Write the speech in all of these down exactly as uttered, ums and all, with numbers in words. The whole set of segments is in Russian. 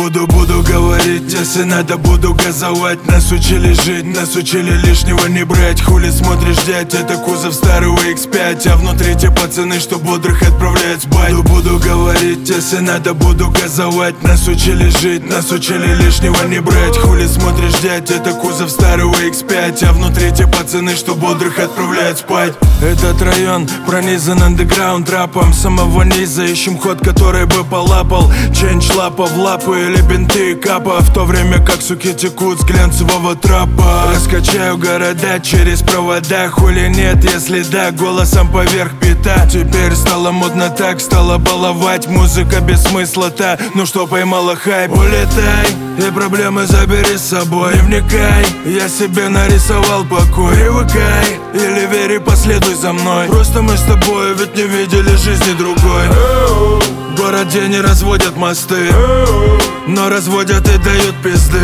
Буду, буду говорить, если надо, буду газовать. Нас учили жить, нас учили лишнего не брать. Хули смотришь, дядь, это кузов старого икс пять, а внутри те пацаны, что бодрых отправляют спать. Буду, буду говорить, если надо, буду газовать. Нас учили жить, нас учили лишнего не брать. Хули смотришь, дядь, это кузов старого икс пять, а внутри те пацаны, что бодрых отправляют спать. Этот район пронизан андеграунд рэпом. Самого низа ищем ход, который бы полапал. Ченч лапа в лапы или бинты капа, в то время как суки текут с глянцевого трапа. Раскачаю города через провода, хули нет, если да, голосом поверх бита. Теперь стало модно так, стало баловать. Музыка без смысла-то, ну что поймала хайп. Улетай и проблемы забери с собой. Не вникай, я себе нарисовал покой. Привыкай или вери, последуй за мной. Просто мы с тобой ведь не видели жизни другой. В городе не разводят мосты, но разводят и дают пизды.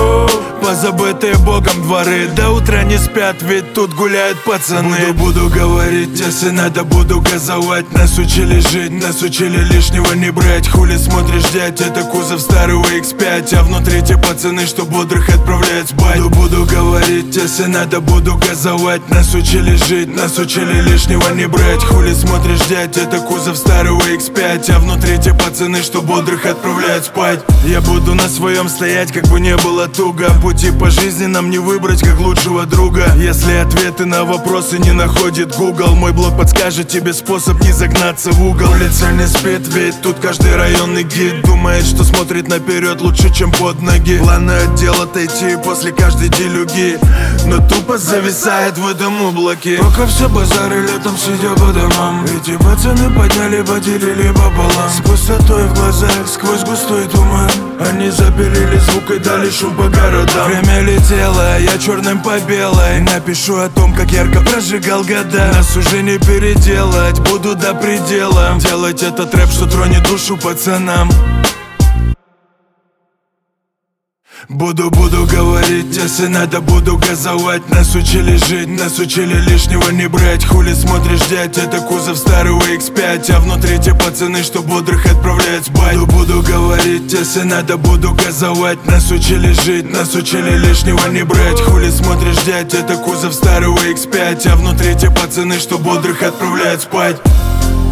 Позабытые богом дворы до утра не спят, ведь тут гуляют пацаны. Буду, буду говорить, если надо, буду газовать. Нас учили жить, нас учили лишнего не брать. Хули смотришь, дядь, это кузов старого икс пять, а внутри те пацаны, что бодрых отправляют спать. Буду, буду говорить, если надо, буду газовать. Нас учили жить, нас учили лишнего не брать. Хули смотришь, дядь, это кузов старого икс пять, а внутри те пацаны, что бодрых отправляют спать. Я буду на своем стоять, как бы не было туго. Пути по жизни нам не выбрать как лучшего друга. Если ответы на вопросы не находит Google, мой блог подскажет тебе способ не загнаться в угол. Улица не спит, ведь тут каждый районный гид думает, что смотрит наперед лучше, чем под ноги. Планы отдел отойти после каждой делюги, но тупо зависает в этом облаке. Пока все базары летом сидя по домам, эти пацаны подняли, поделили пополам. С пустотой в глазах, сквозь густой туман, они запилили звук и дали шум по городам. Время летело, я черным по белой напишу о том, как ярко прожигал года. Нас уже не переделать, буду до предела делать этот рэп, что тронет душу пацанам. Буду, буду говорить, если надо, буду газовать. Нас учили жить, нас учили лишнего не брать. Хули смотришь, дядь, это кузов старого икс пять, а внутри те пацаны, что бодрых отправляют спать. Буду, буду говорить, если надо, буду газовать. Нас учили жить, нас учили лишнего не брать. Хули смотришь, дядь, это кузов старого икс пять, а внутри те пацаны, что бодрых отправляют спать.